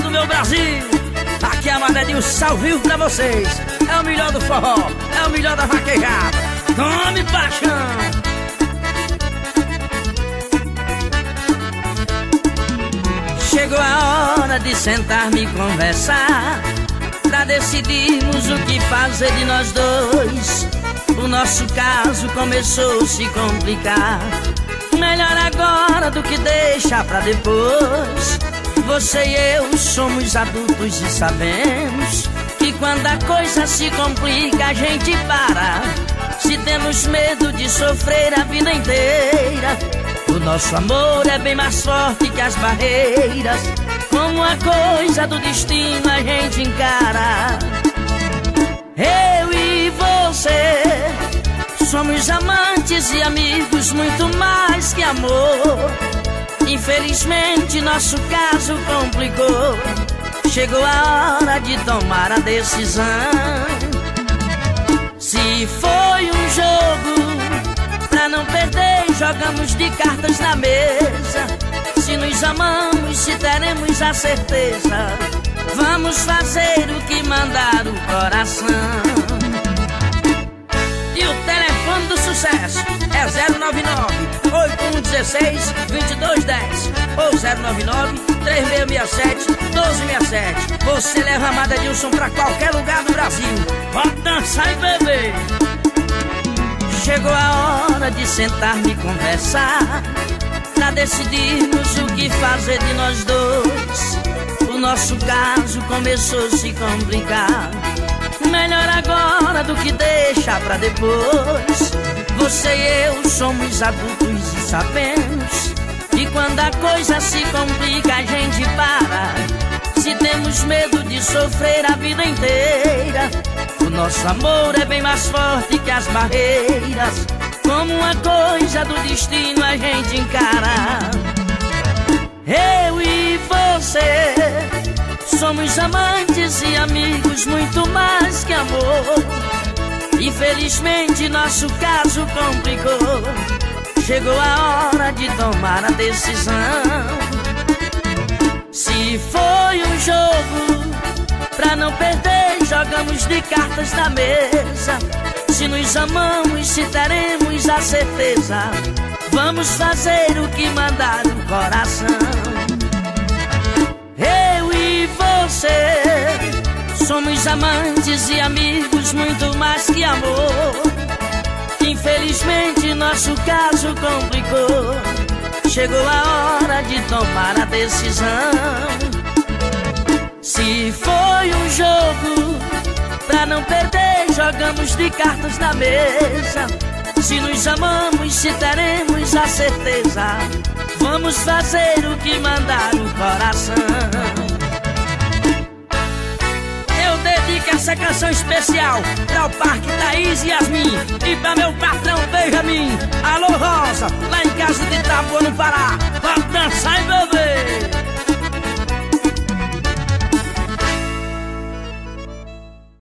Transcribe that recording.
do meu Brasil. Aqui é a Madedilson ao vivo pra vocês. É o melhor do forró, é o melhor da vaquejada. Tome paixão. Chegou a hora de sentar-me e conversar, pra decidirmos o que fazer de nós dois. O nosso caso começou a se complicar. Melhor agora do que deixar pra depois. Você e eu somos adultos e sabemos que quando a coisa se complica a gente para. Se temos medo de sofrer a vida inteira, o nosso amor é bem mais forte que as barreiras. Como a coisa do destino a gente encara. Eu e você somos amantes e amigos, muito mais que amor. Infelizmente nosso caso complicou. Chegou a hora de tomar a decisão. Se foi um jogo, pra não perder, jogamos de cartas na mesa. Se nos amamos, se teremos a certeza, vamos fazer o que mandar o coração. E o telefone do sucesso é 099-8116-2210 ou 099-3667-1267. Você leva a Madedilson pra qualquer lugar do Brasil. Pode dançar e beber. Chegou a hora de sentar-me e conversar, pra decidirmos o que fazer de nós dois. O nosso caso começou a se complicar. Melhor agora do que deixar pra depois. Você e eu somos adultos e sabemos que quando a coisa se complica a gente para. Se temos medo de sofrer a vida inteira, o nosso amor é bem mais forte que as barreiras. Como uma coisa do destino a gente encara. Eu e você somos amantes e amigos, muito mais que amor. Infelizmente nosso caso complicou. Chegou a hora de tomar a decisão. Se foi um jogo, pra não perder, jogamos de cartas na mesa. Se nos amamos, se teremos a certeza, vamos fazer o que mandar o coração. Eu e você somos amantes e amigos, muito mais que amor. Infelizmente nosso caso complicou. Chegou a hora de tomar a decisão. Se foi um jogo, pra não perder, jogamos de cartas na mesa. Se nos amamos, se teremos a certeza, vamos fazer o que mandar o coração. Eu dedico essa canção especial pra o Parque Thaís e Yasmin e pra meu patrão Benjamin. Alô Rosa, lá em casa de Itapuã, no Pará. Pode dançar e beber.